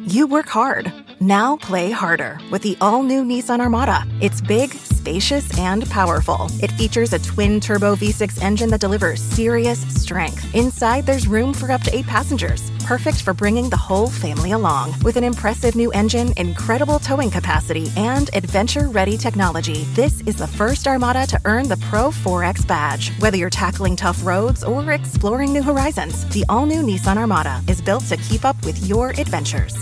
You work hard. Now play harder with the all-new Nissan Armada. It's big, spacious, and powerful. It features a twin-turbo V6 engine that delivers serious strength. Inside, there's room for up to 8 passengers. Perfect for bringing the whole family along. With an impressive new engine, incredible towing capacity, and adventure-ready technology, this is the first Armada to earn the Pro 4X badge. Whether you're tackling tough roads or exploring new horizons, the all-new Nissan Armada is built to keep up with your adventures.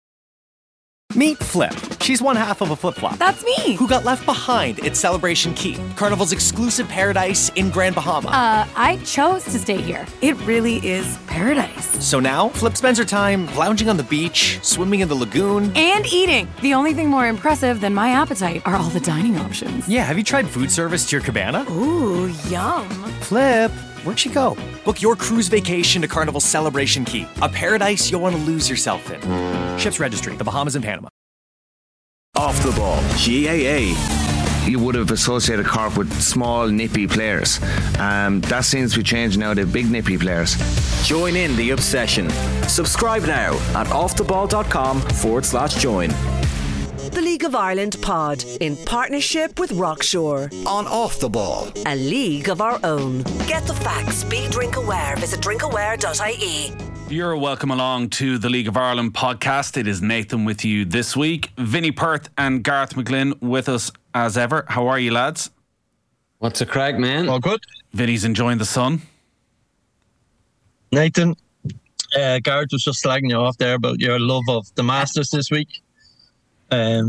Meet Flip. She's one half of a flip-flop. That's me. Who got left behind at Celebration Key, Carnival's exclusive paradise in Grand Bahama. I chose to stay here. It really is paradise. So now, Flip spends her time lounging on the beach, swimming in the lagoon. And eating. The only thing more impressive than my appetite are all the dining options. Yeah, have you tried food service to your cabana? Ooh, yum. Flip, where'd she go? Book your cruise vacation to Carnival's Celebration Key, a paradise you'll want to lose yourself in. Ships Registry, the Bahamas and Panama. Off the Ball, GAA. You would have associated Cork with small, nippy players. That seems to be changing now. They're big, nippy players. Join in the obsession. Subscribe now at offtheball.com/join. The League of Ireland pod in partnership with Rockshore. On Off the Ball. A league of our own. Get the facts. Be drink aware. Visit drinkaware.ie. You're welcome along to the League of Ireland podcast. It is Nathan with you this week. Vinny Perth and Garth McGlynn with us as ever. How are you, lads? What's the crack, man? All good. Vinny's enjoying the sun. Nathan, Garth was just slagging you off there about your love of the Masters this week. I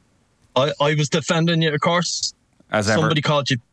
was defending you, of course. As ever. Somebody called you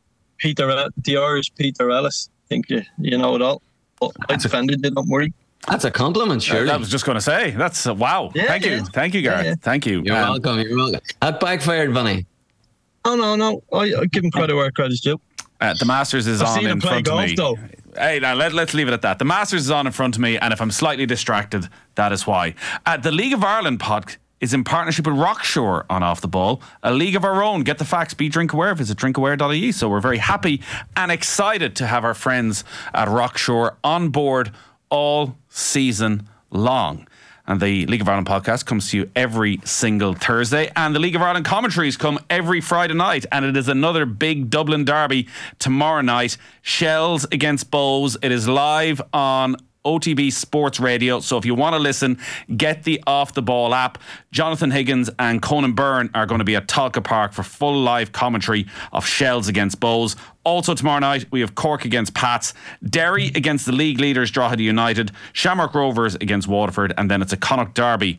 the Irish Peter Ellis. I think you know it all. But I defended you, don't worry. That's a compliment, surely. I was just going to say, that's wow. Yeah, Thank you. Thank you, Garth. Yeah. Thank you. You're welcome. You're welcome. That backfired, Vinny. Oh, no. I give him credit where credit's due. The Masters is on in front of me. Though. Hey, now let's leave it at that. The Masters is on in front of me, and if I'm slightly distracted, that is why. The League of Ireland pod is in partnership with Rockshore on Off the Ball, a league of our own. Get the facts, be drink aware. Visit drinkaware.ie. So we're very happy and excited to have our friends at Rockshore on board all season long. And the League of Ireland podcast comes to you every single Thursday, and the League of Ireland commentaries come every Friday night, and it is another big Dublin derby tomorrow night. Shells against Bows. It is live on OTB Sports Radio. So if you want to listen, get the Off the Ball app. Jonathan Higgins and Conan Byrne are going to be at Talca Park for full live commentary of Shells against Bows. Also tomorrow night, we have Cork against Pats, Derry against the league leaders Drogheda United, Shamrock Rovers against Waterford, and then it's a Connacht derby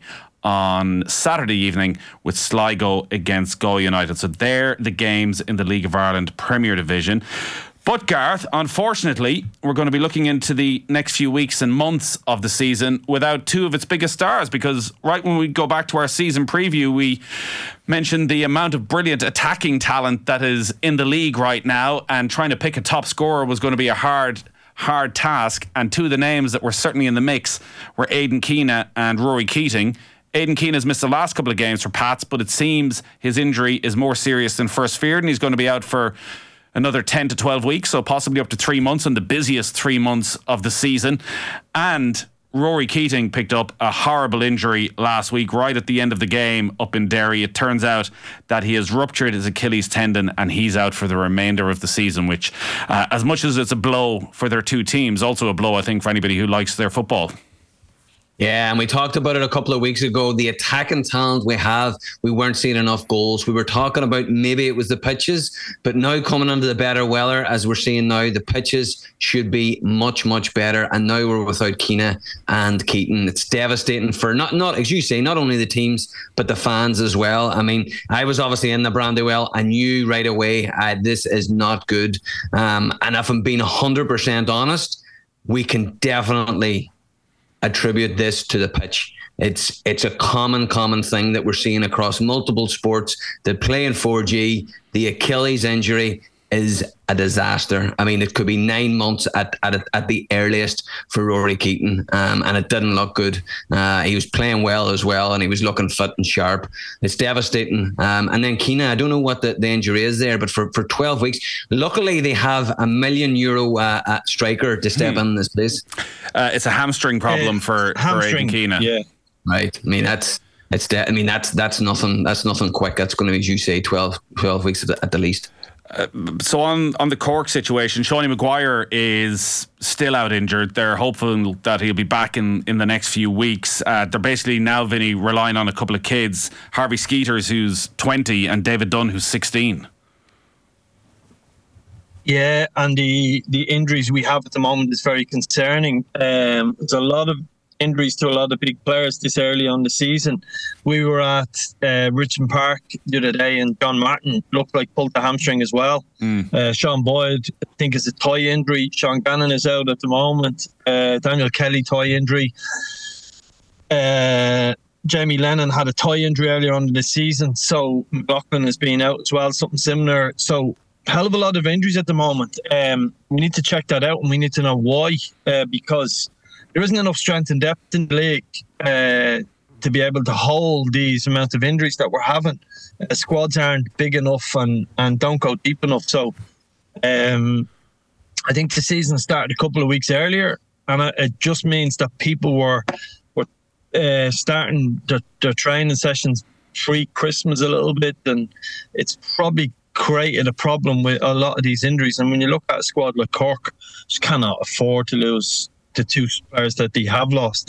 on Saturday evening with Sligo against Galway United. So they're the games in the League of Ireland Premier Division. But Garth, unfortunately, we're going to be looking into the next few weeks and months of the season without two of its biggest stars, because right when we go back to our season preview, we mentioned the amount of brilliant attacking talent that is in the league right now, and trying to pick a top scorer was going to be a hard task. And two of the names that were certainly in the mix were Aidan Keena and Rory Keating. Aidan Keena has missed the last couple of games for Pats, but it seems his injury is more serious than first feared, and he's going to be out for another 10 to 12 weeks, so possibly up to 3 months, and the busiest 3 months of the season. And Rory Keating picked up a horrible injury last week, right at the end of the game up in Derry. It turns out that he has ruptured his Achilles tendon, and he's out for the remainder of the season, which, as much as it's a blow for their two teams, also a blow, I think, for anybody who likes their football. Yeah, and we talked about it a couple of weeks ago. The attacking talent we have, we weren't seeing enough goals. We were talking about maybe it was the pitches, but now coming into the better weather, as we're seeing now, the pitches should be much, much better. And now we're without Keena and Keaton. It's devastating for not as you say, not only the teams, but the fans as well. I mean, I was obviously in the Brandywell. I knew right away this is not good. And if I'm being 100% honest, we can definitely attribute this to the pitch. It's a common thing that we're seeing across multiple sports that play in 4G. The Achilles injury is a disaster. I mean, it could be 9 months at the earliest for Rory Keating, and it didn't look good. He was playing well as well, and he was looking fit and sharp. It's devastating. And then Keena, I don't know what the injury is there, but for 12 weeks, luckily they have €1 million striker to step in this place. It's a hamstring problem for Aidan Keena. Yeah. Right. I mean, that's nothing. That's nothing quick. That's going to be, as you say, 12 weeks at the least. So on the Cork situation, Seanie Maguire is still out injured. They're hopeful that he'll be back in the next few weeks. They're basically now, Vinny, relying on a couple of kids, Harvey Skeeters, who's 20, and David Dunn, who's 16. Yeah, and the injuries we have at the moment is very concerning. There's a lot of injuries to a lot of big players this early on the season. We were at Richmond Park the other day, and John Martin looked like pulled the hamstring as well. Sean Boyd, I think, is a thigh injury. Sean Gannon is out at the moment. Daniel Kelly, thigh injury. Jamie Lennon had a thigh injury earlier on in the season, so McLaughlin has been out as well, something similar. So hell of a lot of injuries at the moment. We need to check that out, and we need to know why, because there isn't enough strength and depth in the league to be able to hold these amounts of injuries that we're having. Squads aren't big enough and don't go deep enough. So I think the season started a couple of weeks earlier, and it just means that people were starting their training sessions pre-Christmas a little bit, and it's probably created a problem with a lot of these injuries. And when you look at a squad like Cork, just cannot afford to lose the two players that they have lost.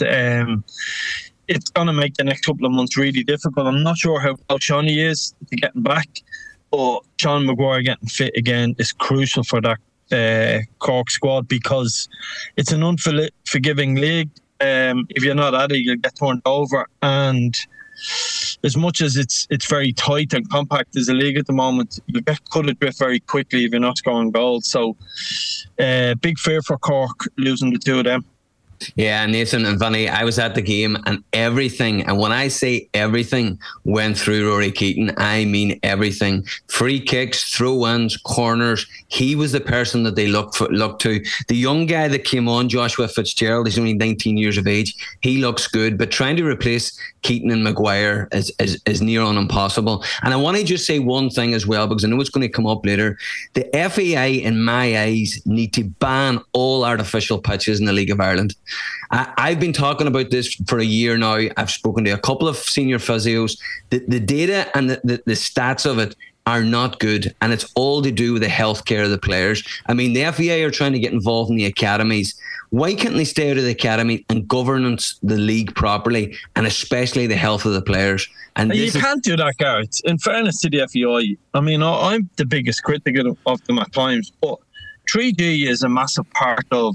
It's going to make the next couple of months really difficult. I'm not sure how well Seanie is to getting back, but Sean Maguire getting fit again is crucial for that Cork squad, because it's an unforgiving league. If you're not at it, you'll get turned over. And as much as it's very tight and compact as a league at the moment, you get cut adrift very quickly if you're not scoring goals. So big fear for Cork losing the two of them. Yeah, Nathan and Vinny, I was at the game, and everything, and when I say everything, went through Rory Keating. I mean everything. Free kicks, throw-ins, corners. He was the person that they looked to. The young guy that came on, Joshua Fitzgerald, he's only 19 years of age. He looks good, but trying to replace Keating and Maguire is near on impossible. And I want to just say one thing as well, because I know it's going to come up later. The FAI, in my eyes, need to ban all artificial pitches in the League of Ireland. I've been talking about this for a year now. I've spoken to a couple of senior physios. The data and the stats of it are not good, and it's all to do with the healthcare of the players. I mean, the FAI are trying to get involved in the academies. Why can't they stay out of the academy and governance the league properly, and especially the health of the players? And you can't do that, Gareth. In fairness to the FAI, I mean, I'm the biggest critic of them at times, but 3G is a massive part of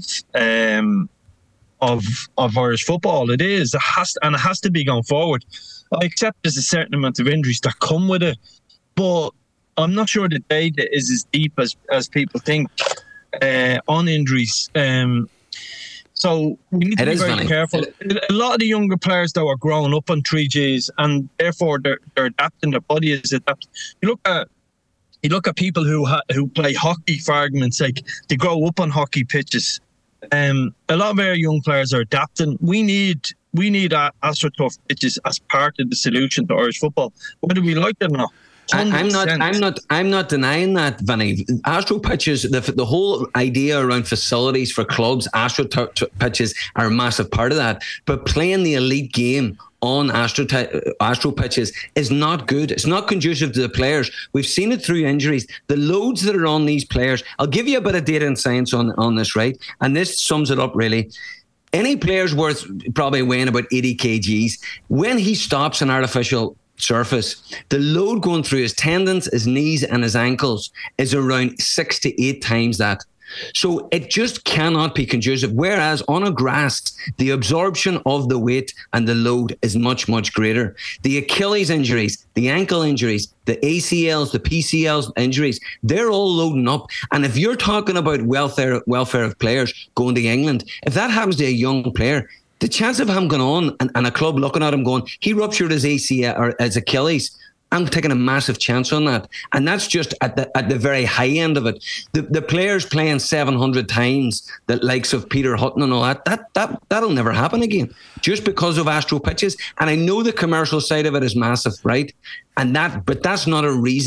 Irish football. It is. It has to be going forward. I accept there's a certain amount of injuries that come with it, but I'm not sure the data is as deep as people think on injuries. So we need to be very careful. A lot of the younger players, though, are growing up on 3Gs, and therefore they're adapting. Their body is adapting. You look at people who play hockey, for argument's sake. They grow up on hockey pitches. A lot of our young players are adapting. We need AstroTurf pitches as part of the solution to Irish football, whether we like it or not. I'm not denying that, Vinny. Astro pitches, the whole idea around facilities for clubs, Astro pitches are a massive part of that. But playing the elite game on Astro pitches is not good. It's not conducive to the players. We've seen it through injuries. The loads that are on these players. I'll give you a bit of data and science on this, right? And this sums it up really. Any player's worth probably weighing about 80 kgs. When he stops an artificial surface, the load going through his tendons, his knees and his ankles is around 6 to 8 times that. So it just cannot be conducive. Whereas on a grass, the absorption of the weight and the load is much, much greater. The Achilles injuries, the ankle injuries, the ACLs, the PCLs injuries, they're all loading up. And if you're talking about welfare of players going to England, if that happens to a young player, the chance of him going on and a club looking at him going, he ruptured his ACL or his Achilles, I'm taking a massive chance on that. And that's just at the very high end of it. The players playing 700 times, the likes of Peter Hutton and all that'll never happen again, just because of Astro pitches. And I know the commercial side of it is massive, right? But that's not a reason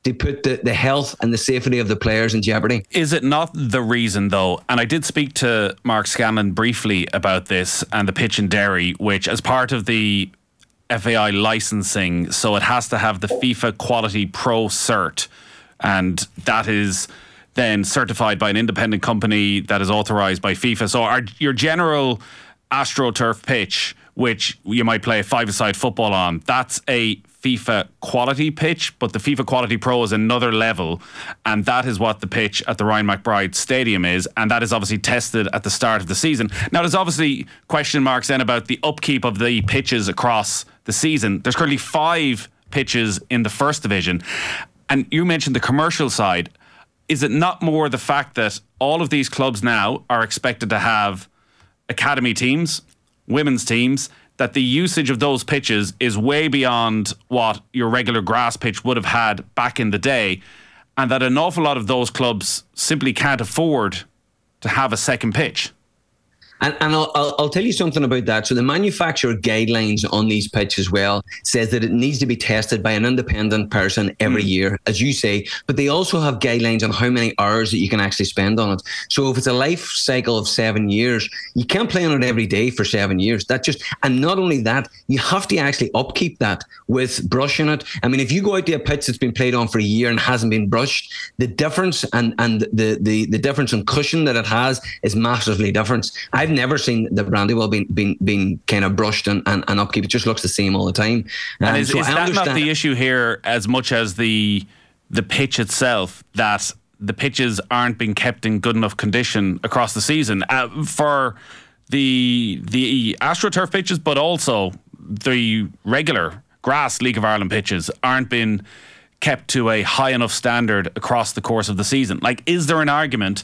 to put the health and the safety of the players in jeopardy. Is it not the reason, though? And I did speak to Mark Scanlon briefly about this and the pitch in Derry, which, as part of the FAI licensing, so it has to have the FIFA Quality Pro cert, and that is then certified by an independent company that is authorised by FIFA. So your general AstroTurf pitch, which you might play a five-a-side football on, that's a FIFA quality pitch, but the FIFA Quality Pro is another level, and that is what the pitch at the Ryan McBride Stadium is, and that is obviously tested at the start of the season. Now, there's obviously question marks then about the upkeep of the pitches across the season. There's currently 5 pitches in the first division, and you mentioned the commercial side. Is it not more the fact that all of these clubs now are expected to have academy teams, women's teams, that the usage of those pitches is way beyond what your regular grass pitch would have had back in the day, and that an awful lot of those clubs simply can't afford to have a second pitch? And I'll tell you something about that. So the manufacturer guidelines on these pitches as well says that it needs to be tested by an independent person every year, as you say, but they also have guidelines on how many hours that you can actually spend on it. So if it's a life cycle of 7 years, you can't play on it every day for 7 years. And not only that, you have to actually upkeep that with brushing it. I mean, if you go out to a pitch that's been played on for a year and hasn't been brushed, the difference and the difference in cushion that it has is massively different. I've never seen the Brandywell being kind of brushed and upkeep. It just looks the same all the time. And is that not the issue here as much as the pitch itself, that the pitches aren't being kept in good enough condition across the season for the AstroTurf pitches, but also the regular grass League of Ireland pitches aren't being kept to a high enough standard across the course of the season? Like, is there an argument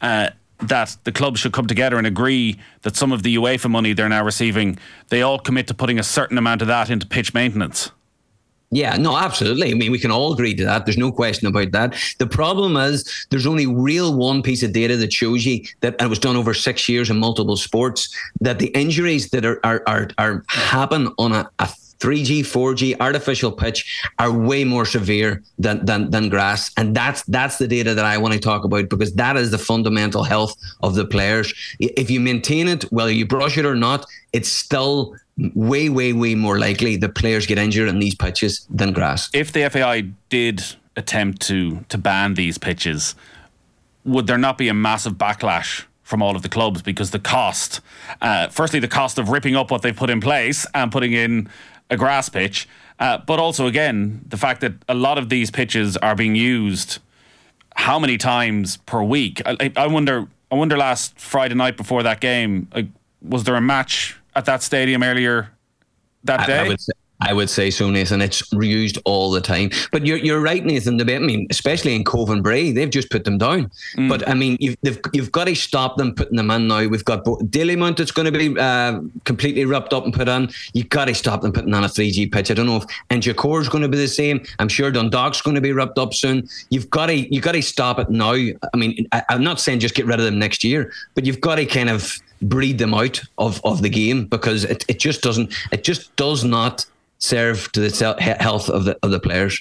that the clubs should come together and agree that some of the UEFA money they're now receiving, they all commit to putting a certain amount of that into pitch maintenance? Yeah, no, absolutely. I mean, we can all agree to that. There's no question about that. The problem is there's only one piece of data that shows you that, and it was done over 6 years in multiple sports, that the injuries that are happen on a 3G, 4G artificial pitch are way more severe than grass. And that's the data that I want to talk about, because that is the fundamental health of the players. If you maintain it, whether you brush it or not, it's still way, way, way more likely that players get injured in these pitches than grass. If the FAI did attempt to ban these pitches, would there not be a massive backlash from all of the clubs? Because the cost, firstly, the cost of ripping up what they've put in place and putting in a grass pitch, but also, again, the fact that a lot of these pitches are being used how many times per week? I wonder last Friday night before that game, was there a match at that stadium earlier that day? I would say so, Nathan. It's reused all the time. But you're right, Nathan. I mean, especially in Cove and Bray, they've just put them down. But I mean, you've got to stop them putting them in now. We've got Dalymount that's going to be completely ripped up and put in. You've got to stop them putting on a 3G pitch. I don't know if Inchicore is going to be the same. I'm sure Dundalk's going to be ripped up soon. You've got to stop it now. I mean, I'm not saying just get rid of them next year, but you've got to kind of breed them out of the game, because it just does not serve to the health of the players.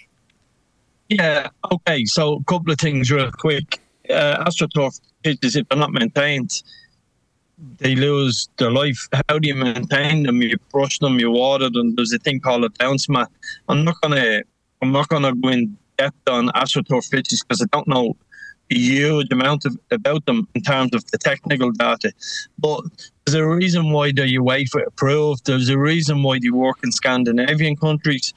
Yeah, okay, so a couple of things real quick. AstroTurf pitches, if they're not maintained, they lose their life. How do you maintain them? You brush them, you water them. There's a thing called a bounce mat. I'm not gonna go in depth on AstroTurf pitches because I don't know a huge amount about them in terms of the technical data, but there's a reason why they're UEFA approved. There's a reason why they work in Scandinavian countries.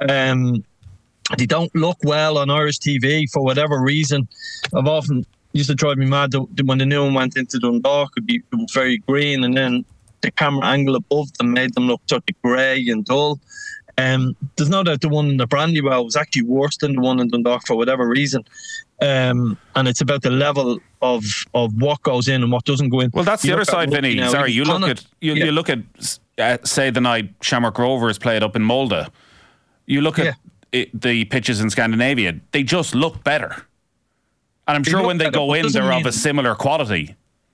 They don't look well on Irish TV for whatever reason. I've often used to drive me mad when the new one went into Dundalk. It was very green, and then the camera angle above them made them look sort of grey and dull. There's no doubt the one in the Brandywell was actually worse than the one in Dundalk for whatever reason. And it's about the level of what goes in and what doesn't go in. Well, that's the other side, Vinny. Sorry, you look at say the night Shamrock Rovers played up in Molde. You look at the pitches in Scandinavia; they just look better. And I'm sure when they go in, they're of a similar quality.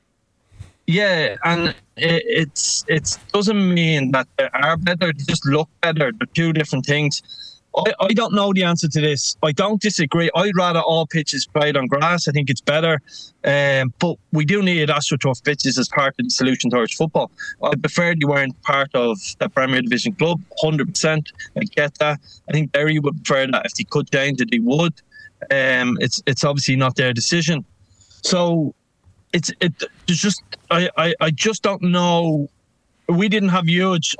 Yeah, and it doesn't mean that they are better. They just look better. They're two different things. I don't know the answer to this. I don't disagree. I'd rather all pitches played on grass. I think it's better. But we do need AstroTurf pitches as part of the solution towards football. I prefer they weren't part of a Premier Division club, 100%. I get that. I think Derry would prefer that. If they could change it, they would. It's obviously not their decision. So there's just I just don't know. We didn't have huge.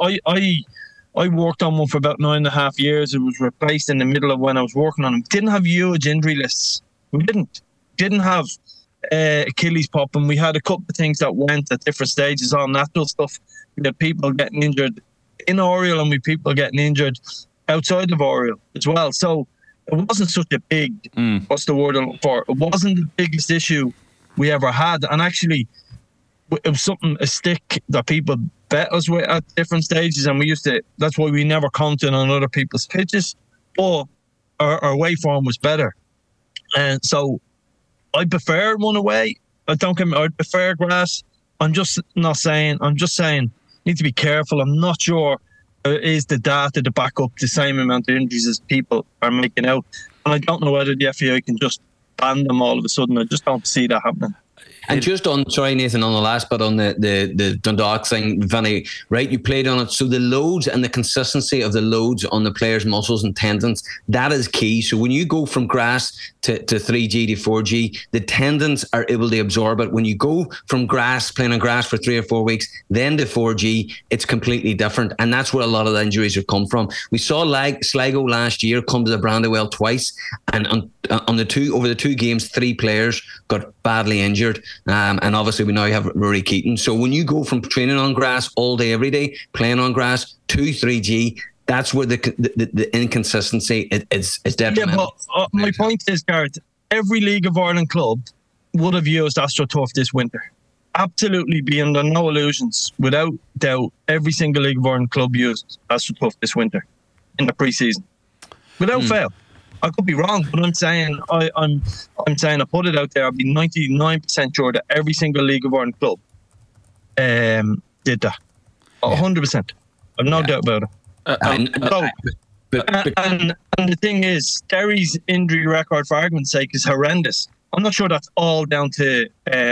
I worked on one for about 9.5 years. It was replaced in the middle of when I was working on it. Didn't have huge injury lists. We didn't have Achilles popping. We had a couple of things that went at different stages, all natural stuff. We had people getting injured in Oriel, and we had people getting injured outside of Oriel as well. So it wasn't such a big, what's the word I'm looking for? It wasn't the biggest issue we ever had. And actually, it was a stick that people bet us with at different stages, and that's why we never counted on other people's pitches, but our waveform was better. And so I prefer one away. I prefer grass. I'm just saying, need to be careful. I'm not sure is the data to back up the same amount of injuries as people are making out. And I don't know whether the FAI can just ban them all of a sudden. I just don't see that happening. And just on, sorry Nathan, on the last bit on the Dundalk thing, Vinny, right, you played on it. So the loads and the consistency of the loads on the players' muscles and tendons, that is key. So when you go from grass to 3G to 4G, the tendons are able to absorb it. When you go from playing on grass for 3 or 4 weeks, then to 4G, it's completely different. And that's where a lot of the injuries have come from. We saw Sligo last year come to the Brandywell twice, and over the 2 games, 3 players got badly injured. And obviously we now have Rory Keaton. So when you go from training on grass all day, every day, playing on grass to 3G, that's where the inconsistency is detrimental. Yeah, but my point is, Gareth, every League of Ireland club would have used AstroTurf this winter. Absolutely, be under no illusions. Without doubt, every single League of Ireland club used AstroTurf this winter in the pre-season. Without fail. I could be wrong, but I'm saying I put it out there. I'll be 99% sure that every single League of Ireland club did that. 100%. I've no doubt about it. And the thing is, Derry's injury record, for argument's sake, is horrendous. I'm not sure that's all down to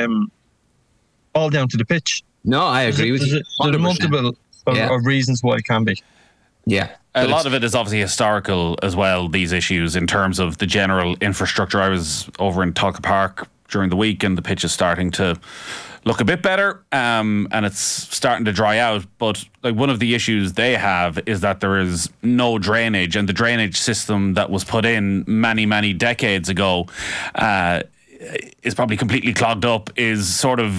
the pitch. No, I agree with you. There's multiple of reasons why it can be. Yeah. A lot of it is obviously historical as well, these issues, in terms of the general infrastructure. I was over in Tulka Park during the week, and the pitch is starting to look a bit better, and it's starting to dry out. But like, one of the issues they have is that there is no drainage, and the drainage system that was put in many, many decades ago is probably completely clogged up, is sort of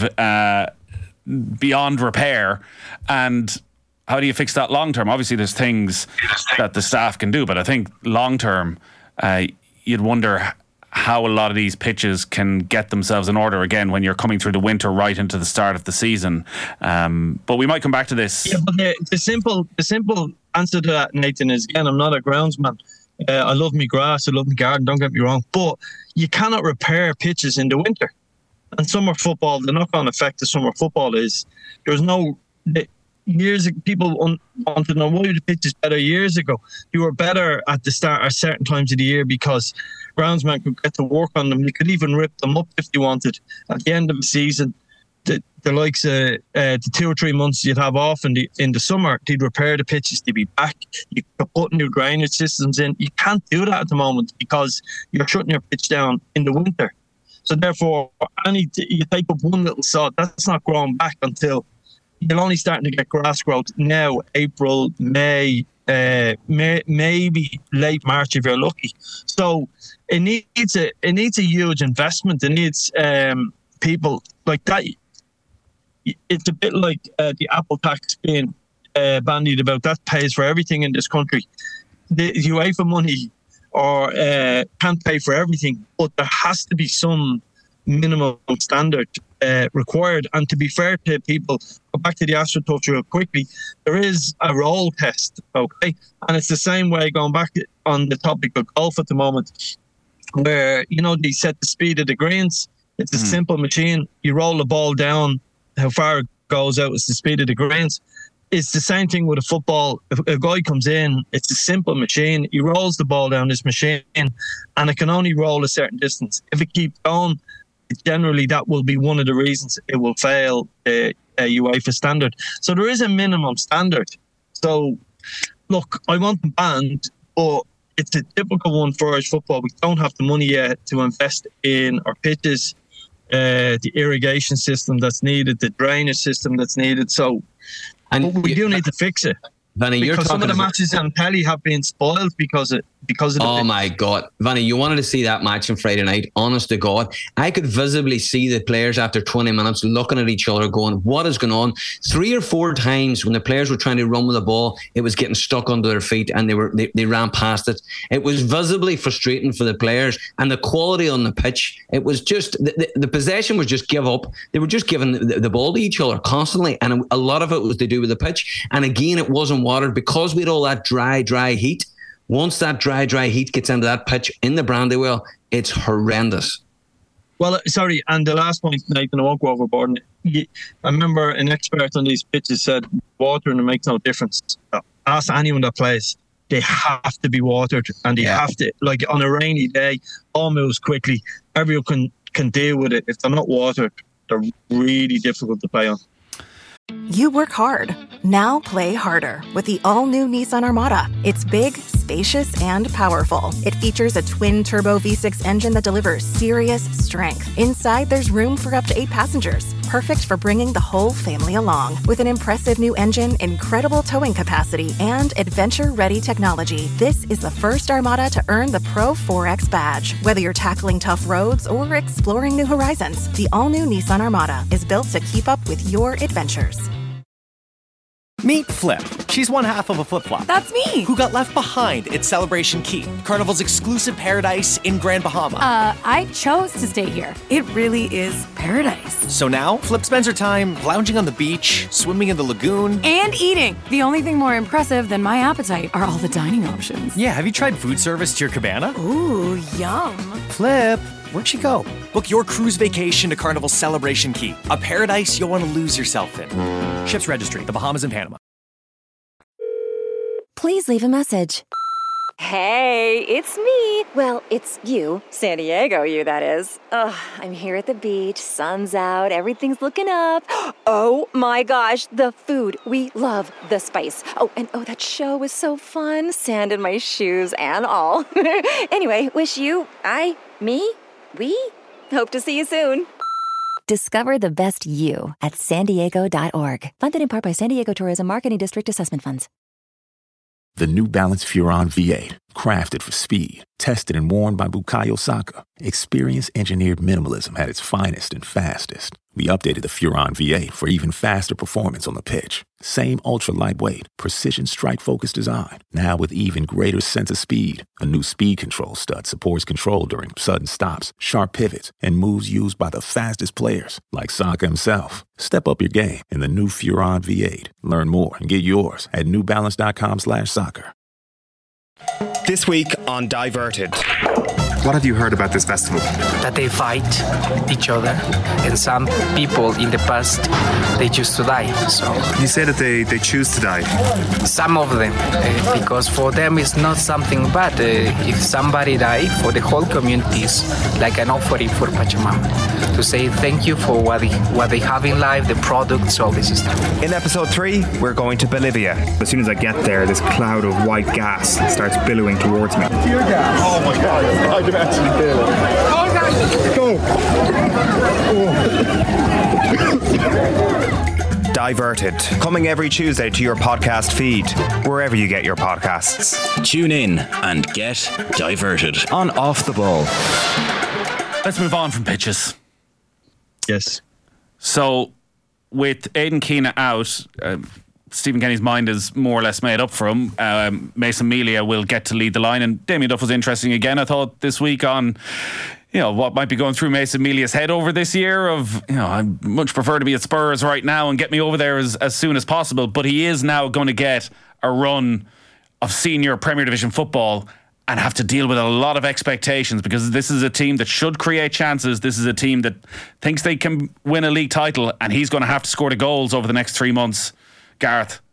beyond repair. And how do you fix that long term? Obviously, there's things that the staff can do, but I think long term, you'd wonder how a lot of these pitches can get themselves in order again when you're coming through the winter right into the start of the season. But we might come back to this. Yeah, but the simple answer to that, Nathan, is, again, I'm not a groundsman. I love my grass, I love my garden, don't get me wrong, but you cannot repair pitches in the winter. And summer football, the knock-on effect of summer football is there's no... Years ago, people wanted to know why the pitch is better years ago. You were better at the start at certain times of the year because groundsmen could get to work on them. You could even rip them up if you wanted. At the end of the season, the likes of the 2 or 3 months you'd have off in the summer, they'd repair the pitches to be back. You could put new drainage systems in. You can't do that at the moment because you're shutting your pitch down in the winter. So therefore, you take up one little sod, that's not growing back until you're only starting to get grass growth now, April, May, maybe late March if you're lucky. So it needs a huge investment. It needs people like that. It's a bit like the Apple tax being bandied about. That pays for everything in this country. The UEFA money can't pay for everything, but there has to be some minimum standard required. And to be fair to people, go back to the AstroTurf real quickly, there is a roll test, okay? And it's the same way, going back on the topic of golf at the moment, where, they set the speed of the greens. It's a simple machine. You roll the ball down, how far it goes out is the speed of the greens. it's the same thing with a football. If a guy comes in, it's a simple machine. He rolls the ball down this machine and it can only roll a certain distance. If it keeps going, generally that will be one of the reasons it will fail a UEFA standard. So there is a minimum standard. So, look, I want them banned, but it's a difficult one for Irish football. We don't have the money yet to invest in our pitches, the irrigation system that's needed, the drainage system that's needed. So, but we do need to fix it. Vanny, because some of the matches on telly have been spoiled because of the oh my God. Vanny, you wanted to see that match on Friday night. Honest to God, I could visibly see the players after 20 minutes looking at each other going, what is going on? 3 or 4 times when the players were trying to run with the ball, it was getting stuck under their feet and they ran past it. It was visibly frustrating for the players, and the quality on the pitch, it was just, the possession was just give up. They were just giving the ball to each other constantly, and a lot of it was to do with the pitch. And again, it wasn't watered because we had all that dry heat. Once that dry heat gets into that pitch in the Brandywell, it's horrendous. Well, sorry, and the last point, Nathan, I won't go overboard. I remember an expert on these pitches said watering makes no difference. Ask anyone that plays. They have to be watered, and they have to, like on a rainy day, all moves quickly. Everyone can deal with it. If they're not watered, they're really difficult to play on. You work hard. Now play harder with the all-new Nissan Armada. It's big, spacious, and powerful. It features a twin-turbo V6 engine that delivers serious strength. Inside, there's room for up to 8 passengers. Perfect for bringing the whole family along. With an impressive new engine, incredible towing capacity, and adventure-ready technology, this is the first Armada to earn the Pro 4X badge. Whether you're tackling tough roads or exploring new horizons, the all-new Nissan Armada is built to keep up with your adventures. Meet Flip. She's one half of a flip-flop. That's me. Who got left behind at Celebration Key, Carnival's exclusive paradise in Grand Bahama. I chose to stay here. It really is paradise. So now, Flip spends her time lounging on the beach, swimming in the lagoon. And eating. The only thing more impressive than my appetite are all the dining options. Yeah, have you tried food service to your cabana? Ooh, yum. Flip, where'd she go? Book your cruise vacation to Carnival's Celebration Key, a paradise you'll want to lose yourself in. Ships Registry, the Bahamas and Panama. Please leave a message. Hey, it's me. Well, it's you. San Diego, you, that is. Ugh, I'm here at the beach, sun's out, everything's looking up. Oh my gosh, the food. We love the spice. Oh, and that show was so fun. Sand in my shoes and all. Anyway, wish you, we hope to see you soon. Discover the best you at sandiego.org. Funded in part by San Diego Tourism Marketing District Assessment Funds. The New Balance Furon V8, crafted for speed, tested and worn by Bukayo Saka. Experience engineered minimalism at its finest and fastest. We updated the Furon V8 for even faster performance on the pitch. Same ultra-lightweight, precision strike-focused design, now with even greater sense of speed. A new speed control stud supports control during sudden stops, sharp pivots, and moves used by the fastest players, like Saka himself. Step up your game in the new Furon V8. Learn more and get yours at newbalance.com/soccer. This week on Diverted. What have you heard about this festival? That they fight each other, and some people in the past, they choose to die. So you say that they choose to die? Some of them, because for them it's not something bad. If somebody die, for the whole community is like an offering for Pachamama, to say thank you for what they have in life, the products, all this stuff. In episode 3, we're going to Bolivia. As soon as I get there, this cloud of white gas starts billowing towards me. Tear gas. Oh my God, I can actually feel it. Go! Diverted, coming every Tuesday to your podcast feed, wherever you get your podcasts. Tune in and get diverted on Off the Ball. Let's move on from pitches. Yes. So, with Aidan Keena out, Stephen Kenny's mind is more or less made up for him. Mason Melia will get to lead the line, and Damien Duff was interesting again, I thought, this week on what might be going through Mason Melia's head over this year of, I much prefer to be at Spurs right now and get me over there as soon as possible, but he is now going to get a run of senior Premier Division football and have to deal with a lot of expectations, because this is a team that should create chances. This is a team that thinks they can win a league title, and he's going to have to score the goals over the next 3 months. Gareth,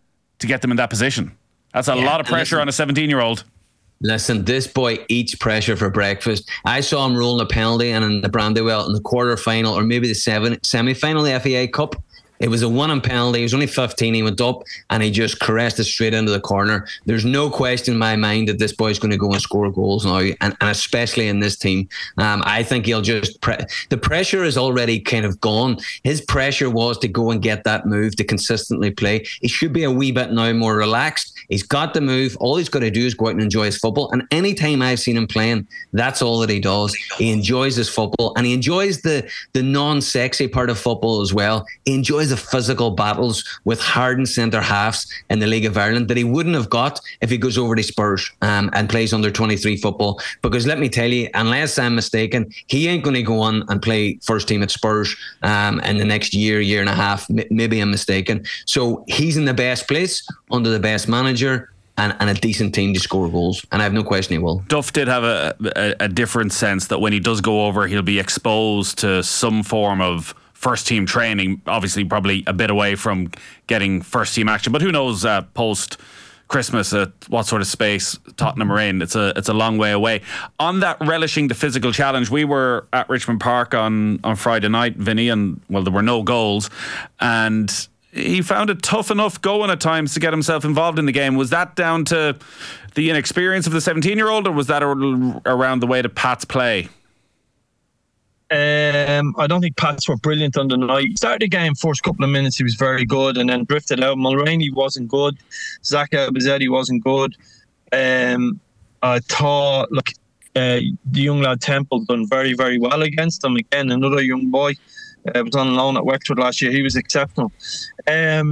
to get them in that position. That's a lot of pressure on a 17-year-old. Listen, this boy eats pressure for breakfast. I saw him rolling a penalty and in the Brandywell in the quarter-final or maybe the semi-final of the FA Cup. It was a one-on penalty. He was only 15. He went up and he just caressed it straight into the corner. There's no question in my mind that this boy's going to go and score goals now, and especially in this team. I think he'll just... the pressure is already kind of gone. His pressure was to go and get that move, to consistently play. He should be a wee bit now more relaxed. He's got the move. All he's got to do is go out and enjoy his football. And any time I've seen him playing, that's all that he does. He enjoys his football, and he enjoys the non-sexy part of football as well. He enjoys the physical battles with hardened centre halves in the League of Ireland that he wouldn't have got if he goes over to Spurs and plays under 23 football. Because let me tell you, unless I'm mistaken, he ain't going to go on and play first team at Spurs in the next year and a half. Maybe I'm mistaken. So he's in the best place under the best manager and a decent team to score goals, and I have no question he will. Duff did have a different sense that when he does go over, he'll be exposed to some form of first team training, obviously probably a bit away from getting first team action, but who knows post Christmas what sort of space Tottenham are in. It's a long way away. On that relishing the physical challenge, we were at Richmond Park on Friday night, Vinny, and well, there were no goals, and he found it tough enough going at times to get himself involved in the game. Was that down to the inexperience of the 17-year-old, or was that around the way that Pats play? I don't think Pats were brilliant on the night. He started the game, first couple of minutes he was very good, and then drifted out. Mulroney wasn't good. Zach Albazetti wasn't good. I thought, the young lad Temple done very, very well against him. Again, another young boy. Was on loan at Wexford last year. He was exceptional. I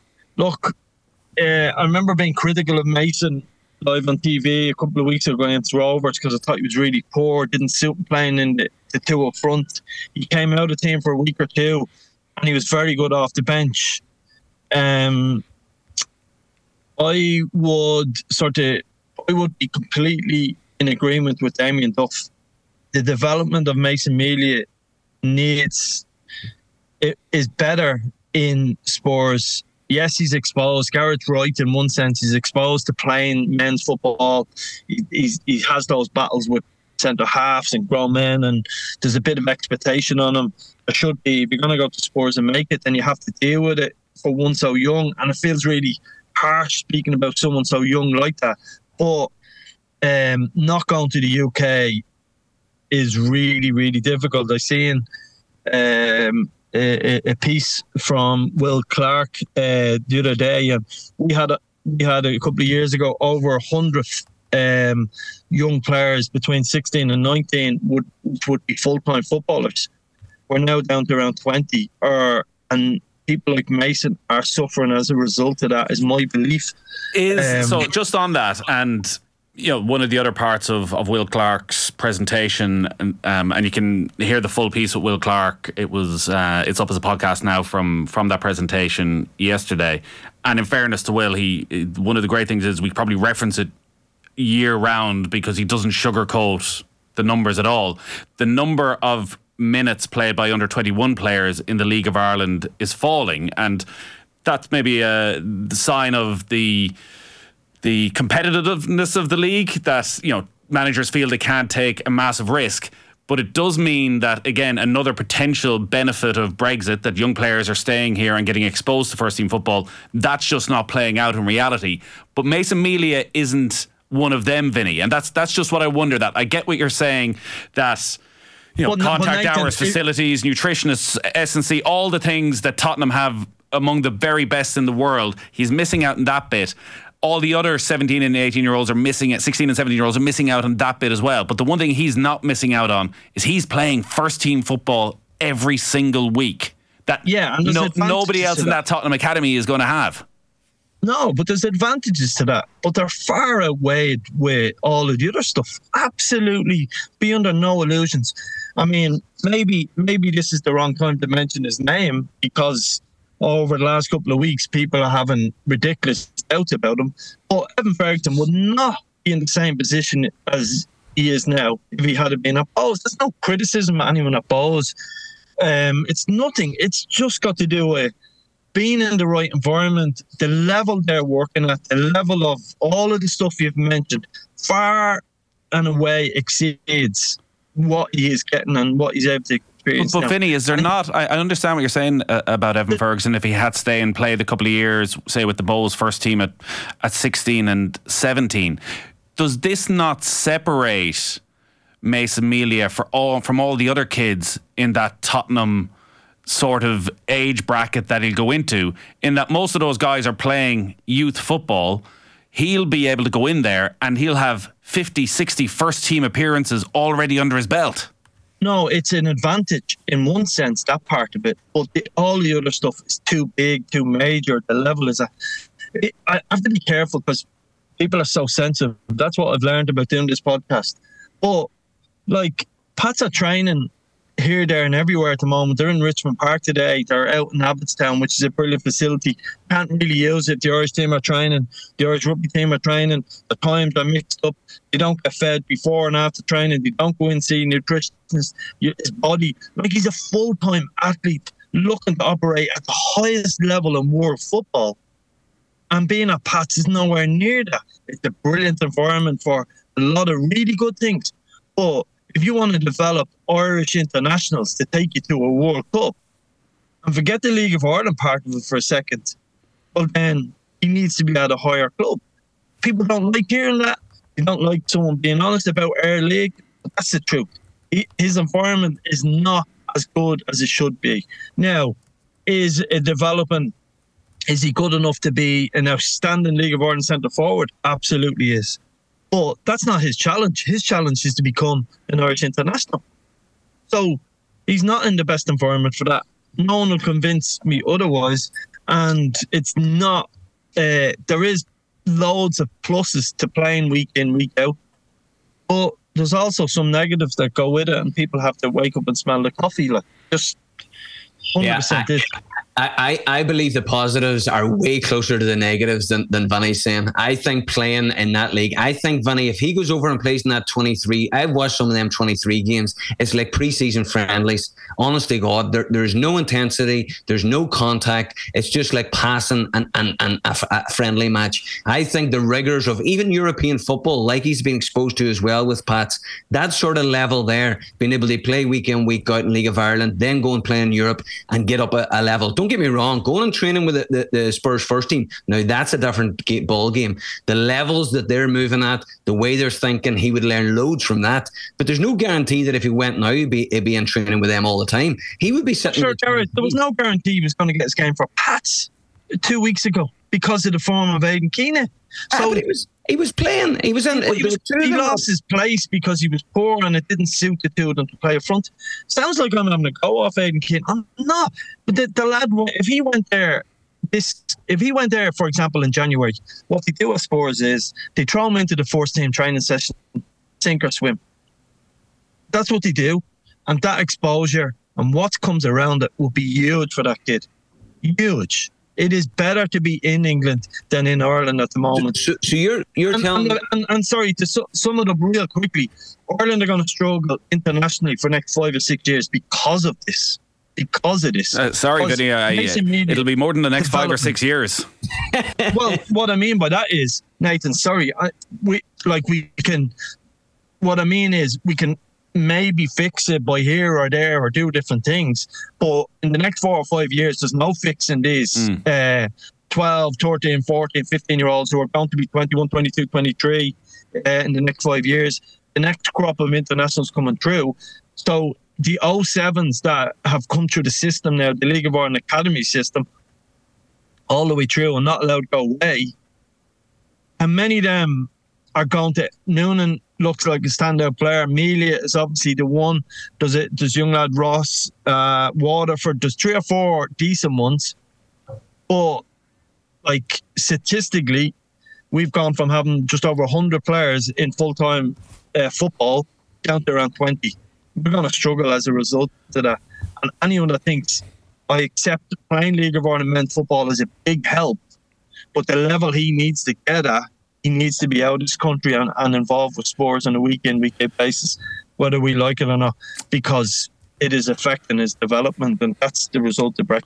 remember being critical of Mason live on TV a couple of weeks ago against Rovers because I thought he was really poor, didn't suit him playing in the two up front. He came out of the team for a week or two and he was very good off the bench. I would be completely in agreement with Damien Duff. The development of Mason Melia is better in Spurs. Yes, he's exposed. Gareth Wright, in one sense, is exposed to playing men's football. He has those battles with centre halves and grown men, and there's a bit of expectation on him. There should be. If you're going to go to Spurs and make it, then you have to deal with it for one so young. And it feels really harsh speaking about someone so young like that. But not going to the UK is really, really difficult. I seen a piece from Will Clark the other day, and we had a couple of years ago over 100 young players between 16 and 19 would be full-time footballers. We're now down to around 20, and people like Mason are suffering as a result of that, is my belief. So just on that, and one of the other parts of Will Clark's presentation, and you can hear the full piece with Will Clark. It's up as a podcast now from that presentation yesterday. And in fairness to Will, one of the great things is we probably reference it year round because he doesn't sugarcoat the numbers at all. The number of minutes played by under 21 players in the League of Ireland is falling, and that's maybe the sign of the competitiveness of the league, that managers feel they can't take a massive risk. But it does mean that, again, another potential benefit of Brexit, that young players are staying here and getting exposed to first team football, that's just not playing out in reality. But Mason Melia isn't one of them, Vinny, and that's just what I wonder. That I get what you're saying, that contact hours, facilities, nutritionists, S&C, all the things that Tottenham have among the very best in the world, he's missing out on that bit. All the other 17 and 18-year-olds are missing it. 16 and 17-year-olds are missing out on that bit as well. But the one thing he's not missing out on is he's playing first-team football every single week. Nobody else in that Tottenham academy is going to have. No, but there's advantages to that. But they're far outweighed with all of the other stuff. Absolutely. Be under no illusions. I mean, maybe this is the wrong time to mention his name, because over the last couple of weeks, people are having ridiculous doubts about him. But Evan Ferguson would not be in the same position as he is now if he had been at Bowes. There's no criticism of anyone at Bowes. It's nothing. It's just got to do with being in the right environment, the level they're working at, the level of all of the stuff you've mentioned, far and away exceeds what he is getting and what he's able to experience. But Vinny, is there not? I understand what you're saying about Evan Ferguson. If he had stayed and played a couple of years, say with the Bohs first team at 16 and 17, does this not separate Mason Melia from all the other kids in that Tottenham sort of age bracket that he'll go into, in that most of those guys are playing youth football? He'll be able to go in there and he'll have 50, 60 first team appearances already under his belt. No, it's an advantage in one sense, that part of it. But all the other stuff is too big, too major. The level is I have to be careful because people are so sensitive. That's what I've learned about doing this podcast. But like, Pats are training here, there and everywhere at the moment. They're in Richmond Park today. They're out in Abbottstown, which is a brilliant facility. Can't really use it. The Irish team are training. The Irish rugby team are training. The times are mixed up. They don't get fed before and after training. They don't go and see nutritionists. His body, like, he's a full-time athlete looking to operate at the highest level in world football. And being at Pats is nowhere near that. It's a brilliant environment for a lot of really good things. But if you want to develop Irish internationals to take you to a World Cup, and forget the League of Ireland part of it for a second, well, then he needs to be at a higher club. People don't like hearing that. They don't like someone being honest about our league. But that's the truth. His environment is not as good as it should be. Now, is it developing? Is he good enough to be an outstanding League of Ireland centre forward? Absolutely is. But that's not his challenge. His challenge is to become an Irish international. So he's not in the best environment for that. No one will convince me otherwise. And it's not, there is loads of pluses to playing week in, week out. But there's also some negatives that go with it, and people have to wake up and smell the coffee. Like, just 100% is. I believe the positives are way closer to the negatives than Vinny's saying. I think playing in that league, I think Vinny, if he goes over and plays in that 23, I've watched some of them 23 games, it's like pre-season friendlies. Honest to God, there's no intensity, there's no contact. It's just like passing and a friendly match. I think the rigors of even European football, like he's been exposed to as well with Pats, that sort of level there, being able to play week in, week out in League of Ireland, then go and play in Europe and get up a level. Don't get me wrong, going and training with the Spurs first team, now that's a different ball game. The levels that they're moving at, the way they're thinking, he would learn loads from that. But there's no guarantee that if he went now, he'd be in training with them all the time. He would be sitting. Sure, Jared, there was no guarantee he was going to get his game for Pats 2 weeks ago because of the form of Aidan Keane. So but he was playing. He was in. He lost his place because he was poor and it didn't suit the two of them to play up front. Sounds like I'm having a go off Aidan Keane. I'm not. But the lad, if he went there, for example, in January, what they do at Spurs is they throw him into the first team training session, sink or swim. That's what they do, and that exposure and what comes around it will be huge for that kid. Huge. It is better to be in England than in Ireland at the moment. So you're telling me... And sorry, to sum it up real quickly, Ireland are going to struggle internationally for the next 5 or 6 years because of this. Because of this. Sorry, Vinny, it'll be more than the next 5 or 6 years. Well, what I mean by that is, Nathan, sorry, we can maybe fix it by here or there or do different things, but in the next 4 or 5 years there's no fixing these 12, 13, 14, 15 year olds who are going to be 21, 22, 23 in the next 5 years. The next crop of internationals coming through. So the 07s that have come through the system now, the League of Ireland Academy system, all the way through and not allowed to go away, and many of them are going to... Noonan looks like a standout player. Melia is obviously the one. There's young lad Ross, Waterford. There's 3 or 4 decent ones. But, like, statistically, we've gone from having just over 100 players in full-time football down to around 20. We're going to struggle as a result of that. And anyone that thinks, I accept playing League of Ireland men's football is a big help, but the level he needs to get at, he needs to be out of this country and involved with Spurs on a week-in, week-out basis, whether we like it or not, because it is affecting his development, and that's the result of Brexit.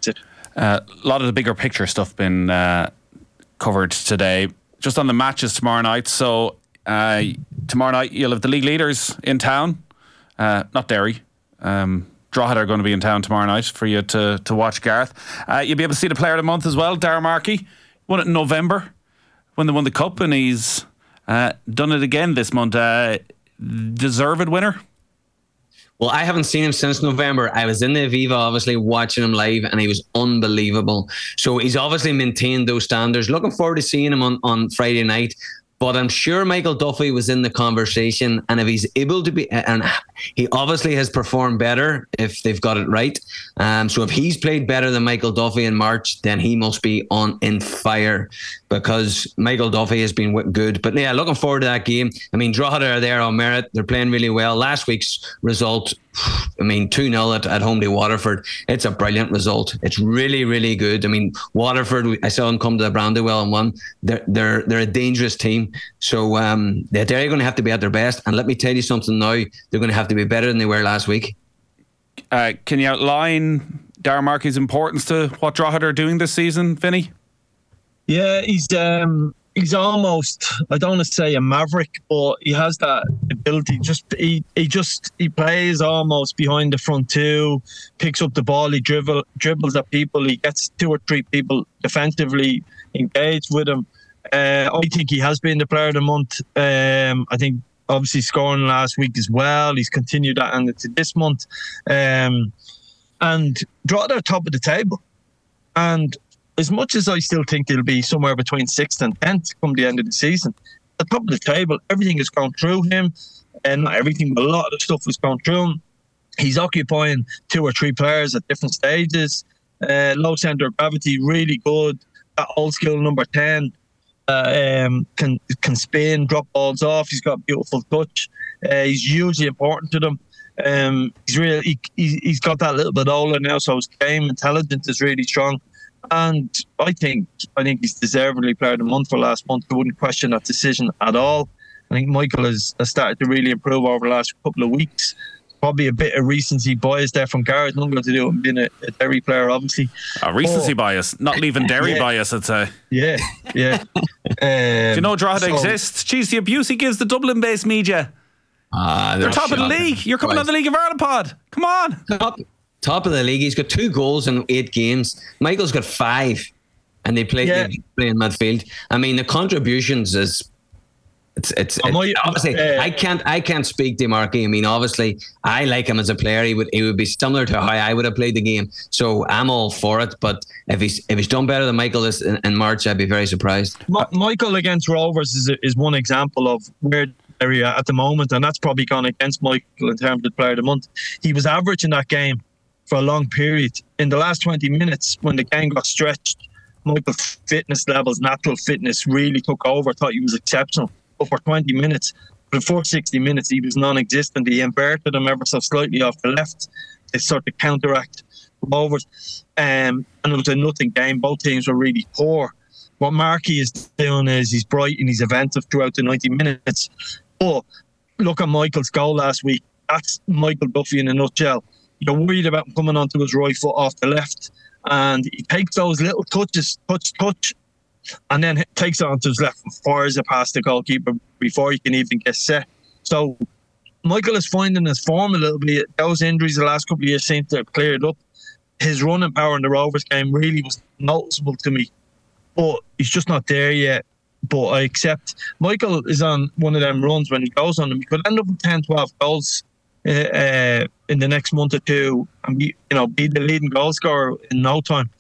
A lot of the bigger picture stuff been covered today. Just on the matches tomorrow night. So tomorrow night you'll have the league leaders in town. Not Derry. Drogheda are going to be in town tomorrow night for you to watch, Gareth. You'll be able to see the player of the month as well, Darragh Markey. Won it in November when they won the Cup, and he's done it again this month. Deserved winner? Well, I haven't seen him since November. I was in the Aviva, obviously, watching him live, and he was unbelievable. So he's obviously maintained those standards. Looking forward to seeing him on Friday night. But I'm sure Michael Duffy was in the conversation, and if he's able to be, and he obviously has performed better if they've got it right. So if he's played better than Michael Duffy in March, then he must be in fire, because Michael Duffy has been good. But yeah, looking forward to that game. I mean, Drogheda are there on merit. They're playing really well. Last week's result, 2-0 at home to Waterford. It's a brilliant result. It's really, really good. I mean, Waterford, I saw them come to the Brandywell and won. They're a dangerous team. So they're going to have to be at their best. And let me tell you something now, they're going to have to be better than they were last week. Can you outline Darragh Markey's importance to what Drogheda are doing this season, Vinny? Yeah, he's almost, I don't want to say a maverick, but he has that ability. He plays almost behind the front two, picks up the ball, he dribbles at people, he gets 2 or 3 people defensively engaged with him. I think he has been the player of the month. I think obviously scoring last week as well. He's continued that into this month. And Drogheda are top of the table. And as much as I still think it'll be somewhere between 6th and 10th come the end of the season, at the top of the table, everything has gone through him. And not everything, but a lot of the stuff has gone through him. He's occupying 2 or 3 players at different stages. Low centre of gravity, really good. That old school number 10 can spin, drop balls off. He's got a beautiful touch. He's hugely important to them. He's got that little bit older now, so his game intelligence is really strong. And I think he's deservedly player of the month for last month. I wouldn't question that decision at all. I think Michael has started to really improve over the last couple of weeks. Probably a bit of recency bias there from Gareth. Nothing to do with being a Derry player, obviously. Recency bias, not leaving Derry bias, I'd say. Yeah. Do you know Drogheda exists? Jeez, the abuse he gives the Dublin-based media. They're top of the league. You're coming on the League of Ireland pod. Come on. Top of the league. He's got 2 goals in 8 games. Michael's got 5, and they play in midfield. I mean, the contributions is. It's obviously I can't speak to Markey. I mean, obviously I like him as a player. He would be similar to how I would have played the game. So I'm all for it. But if he's done better than Michael is in March, I'd be very surprised. Michael against Rovers is one example of where they're at the moment, and that's probably gone against Michael in terms of player of the month. He was average in that game for a long period. In the last 20 minutes, when the game got stretched, Michael's fitness levels, natural fitness, really took over. I thought he was exceptional. But for 20 minutes, before 60 minutes, he was non-existent. He inverted him ever so slightly off the left to sort of counteract Rovers. And it was a nothing game. Both teams were really poor. What Markey is doing is he's bright and he's inventive throughout the 90 minutes. But look at Michael's goal last week. That's Michael Duffy in a nutshell. You're worried about him coming onto his right foot off the left, and he takes those little touches, touch, and then takes it onto his left and fires it past the goalkeeper before he can even get set. So Michael is finding his form a little bit. Those injuries the last couple of years seem to have cleared up. His running power in the Rovers game really was noticeable to me, but he's just not there yet. But I accept Michael is on one of them runs. When he goes on them, he could end up with 10, 12 goals in the next month or two and be the leading goal scorer in no time.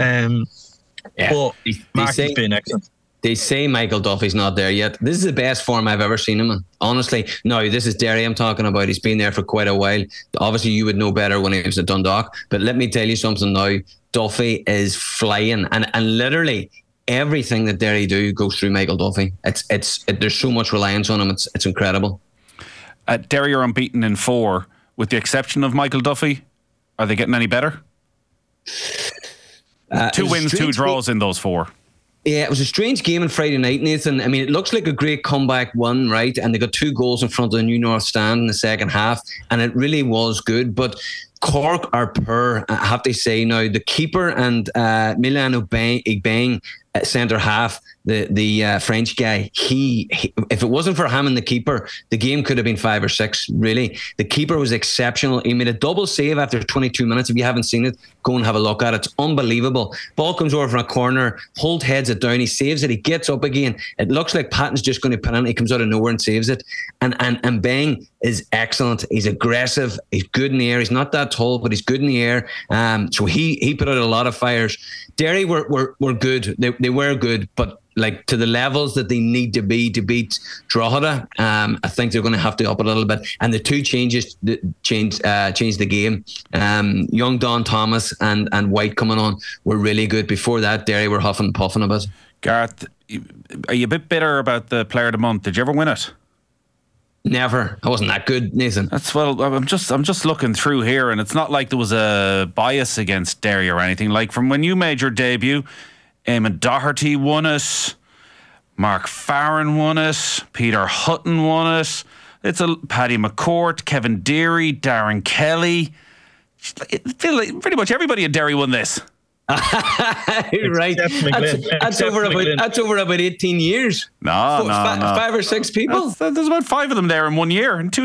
But Mark's been excellent. They say Michael Duffy's not there yet. This is the best form I've ever seen him in. Honestly, no, this is Derry I'm talking about. He's been there for quite a while. Obviously, you would know better when he was at Dundalk. But let me tell you something now. Duffy is flying. And literally everything that Derry do goes through Michael Duffy. There's so much reliance on him. It's incredible. Derry are unbeaten in 4, with the exception of Michael Duffy. Are they getting any better? 2 wins, 2 draws in those 4. Yeah, it was a strange game on Friday night, Nathan. I mean, it looks like a great comeback one, right? And they got 2 goals in front of the New North Stand in the second half, and it really was good. But Cork are poor, I have to say now. The keeper and Milan Igbeng, centre half, the French guy, he if it wasn't for him and the keeper, the game could have been 5 or 6, really. The keeper was exceptional. He made a double save after 22 minutes. If you haven't seen it, go and have a look at it. It's unbelievable. Ball comes over from a corner, Holt heads it down, he saves it, he gets up again. It looks like Patton's just going to put in, he comes out of nowhere and saves it. And Bang is excellent. He's aggressive, he's good in the air, he's not that tall, but he's good in the air. So he put out a lot of fires. Derry were good. They were good, but like to the levels that they need to be to beat Drogheda, I think they're going to have to up it a little bit. And the 2 changes changed the game. Young Don Thomas and White coming on were really good. Before that, Derry were huffing and puffing a bit. Gareth, are you a bit bitter about the Player of the Month? Did you ever win it? Never. I wasn't that good, Nathan. I'm just looking through here, and it's not like there was a bias against Derry or anything. Like from when you made your debut, Eamon Doherty won it, Mark Farron won it, Peter Hutton won it. It's Paddy McCourt, Kevin Deary, Darren Kelly. I feel like pretty much everybody in Derry won this. Right. That's over about 18 years. No. 5 or 6 people. There's about 5 of them there in one year in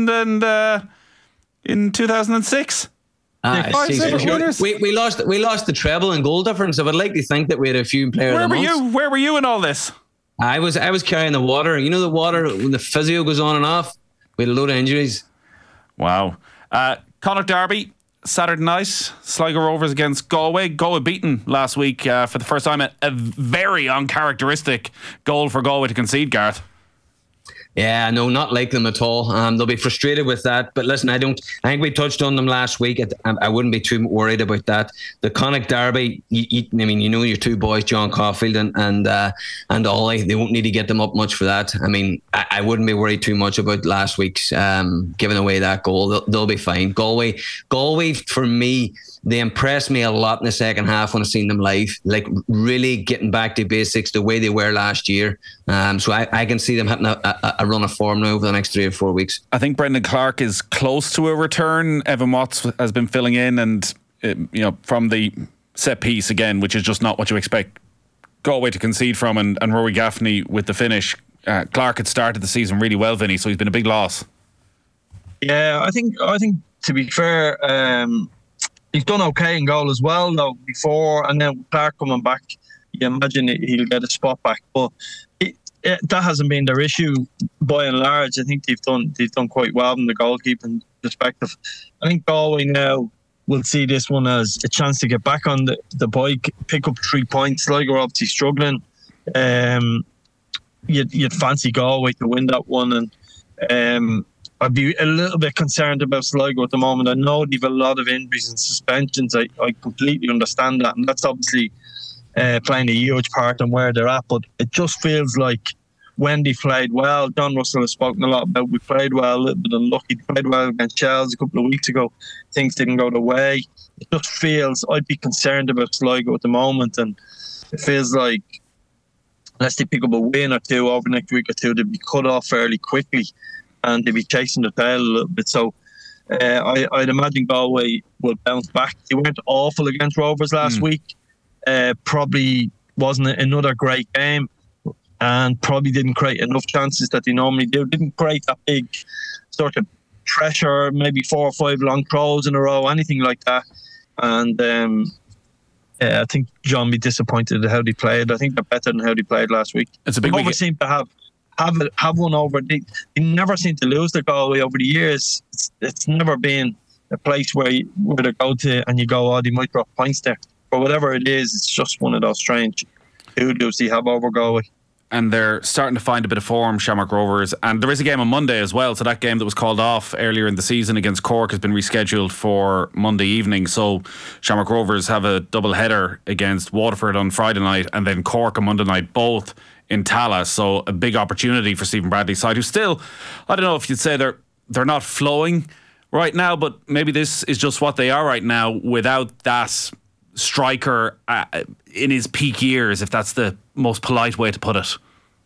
2006. We lost the treble and goal difference. I would like to think that we had a few players. Where were you in all this? I was carrying the water. You know the water when the physio goes on and off. We had a load of injuries. Wow. Connacht Derby Saturday night. Sligo Rovers against Galway. Galway beaten last week for the first time. A very uncharacteristic goal for Galway to concede, Gareth. Yeah, no, not like them at all. They'll be frustrated with that. But listen, I think we touched on them last week. I wouldn't be too worried about that. The Connacht Derby, I mean, you know your 2 boys, John Caulfield and Ollie. They won't need to get them up much for that. I mean, I wouldn't be worried too much about last week's giving away that goal. They'll be fine. Galway, for me, they impressed me a lot in the second half when I seen them live, like really getting back to basics the way they were last year. So I can see them having a run of form now over the next 3 or 4 weeks. I think Brendan Clark is close to a return. Evan Watts has been filling in, and from the set piece again, which is just not what you expect Galway to concede from, and Rory Gaffney with the finish. Clark had started the season really well, Vinny, so he's been a big loss. Yeah, I think to be fair, he's done okay in goal as well though before, and then Clark coming back, you imagine he'll get a spot back. But that hasn't been their issue by and large. I think they've done quite well from the goalkeeping perspective. I think Galway now will see this one as a chance to get back on the bike, pick up 3 points. Sligo are obviously struggling. You'd fancy Galway to win that one, and I'd be a little bit concerned about Sligo at the moment. I know they've a lot of injuries and suspensions. I completely understand that, and that's obviously playing a huge part in where they're at. But it just feels like when they played well, John Russell has spoken a lot about we played well, a little bit unlucky. They played well against Chelsea a couple of weeks ago. Things didn't go their way. It just feels I'd be concerned about Sligo at the moment, and it feels like unless they pick up a win or 2 over the next week or 2, they'd be cut off fairly quickly, and they'd be chasing the tail a little bit. So I'd imagine Galway will bounce back. They weren't awful against Rovers last week. Probably wasn't another great game, and probably didn't create enough chances that they normally do. Didn't create that big sort of pressure, maybe 4 or 5 long throws in a row, anything like that. And I think John be disappointed at how they played. I think they're better than how they played last week. It's a big week. They seem to have one over. They never seem to lose the Galway over the years. It's never been a place where they go to and you go, they might drop points there. But whatever it is, it's just one of those strange hoodoos they have over Galway. And they're starting to find a bit of form, Shamrock Rovers. And there is a game on Monday as well. So that game that was called off earlier in the season against Cork has been rescheduled for Monday evening. So Shamrock Rovers have a double header against Waterford on Friday night and then Cork on Monday night, both in Tallaght. So a big opportunity for Stephen Bradley's side, who still, I don't know if you'd say they're not flowing right now, but maybe this is just what they are right now without that striker in his peak years, if that's the most polite way to put it.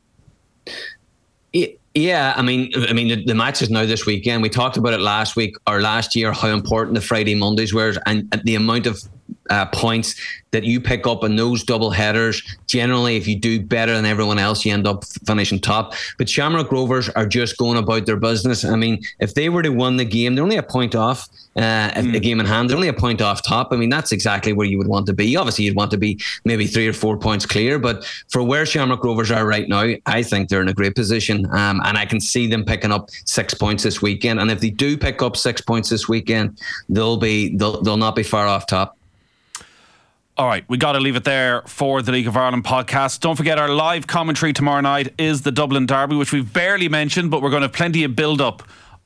Yeah, I mean, the match is now this weekend. We talked about it last week or last year, how important the Friday Mondays were, and the amount of points that you pick up in those double headers. Generally, if you do better than everyone else, you end up finishing top. But Shamrock Rovers are just going about their business. I mean, if they were to win the game, they're only a point off. A game in hand, they're only a point off top. I mean, that's exactly where you would want to be. Obviously, you'd want to be maybe 3 or 4 points clear, but for where Shamrock Rovers are right now, I think they're in a great position, and I can see them picking up 6 points this weekend. And if they do pick up 6 points this weekend, they'll not be far off top. All right, we got to leave it there for the League of Ireland podcast. Don't forget, our live commentary tomorrow night is the Dublin Derby, which we've barely mentioned, but we're going to have plenty of build-up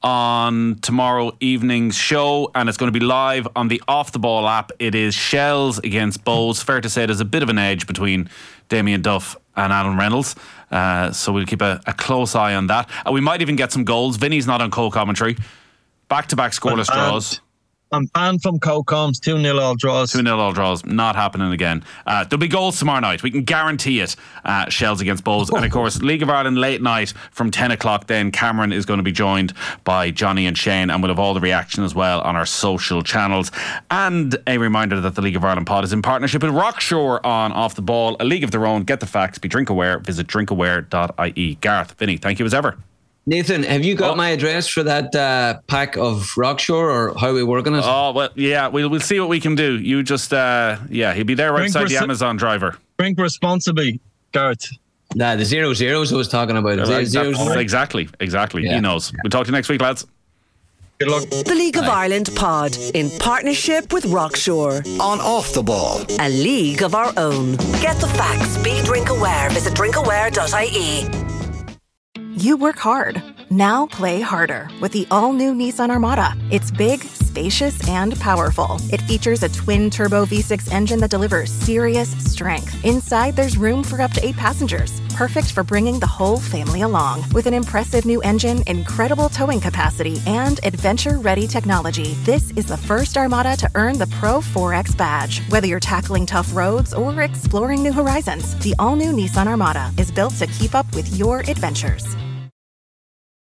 on tomorrow evening's show, and it's going to be live on the Off the Ball app. It is Shells against Bows. Fair to say there's a bit of an edge between Damien Duff and Alan Reynolds, so we'll keep a close eye on that. And we might even get some goals. Vinny's not on co-commentary. Back-to-back scoreless draws. I'm banned from co-coms. 2-0 all draws. 2-0 all draws. Not happening again. There'll be goals tomorrow night. We can guarantee it. Shells against Bows. And of course, League of Ireland late night from 10 o'clock then. Cameron is going to be joined by Johnny and Shane, and we'll have all the reaction as well on our social channels. And a reminder that the League of Ireland pod is in partnership with Rockshore on Off the Ball, a league of their own. Get the facts. Be drink aware. Visit drinkaware.ie. Gareth, Vinny, thank you as ever. Nathan, have you got my address for that pack of Rockshore, or how are we working it? Oh, well, yeah, we'll see what we can do. You just, he'll be there right beside the Amazon driver. Drink responsibly, Gareth. Nah, the 0-0s I was talking about. Exactly. Yeah. He knows. We'll talk to you next week, lads. Good luck. The League of Ireland pod in partnership with Rockshore on Off the Ball, a league of our own. Get the facts. Be drink aware. Visit drinkaware.ie. You work hard. Now play harder with the all-new Nissan Armada. It's big, spacious, and powerful. It features a twin-turbo V6 engine that delivers serious strength. Inside, there's room for up to 8 passengers. Perfect for bringing the whole family along. With an impressive new engine, incredible towing capacity, and adventure-ready technology, this is the first Armada to earn the Pro 4X badge. Whether you're tackling tough roads or exploring new horizons, the all-new Nissan Armada is built to keep up with your adventures.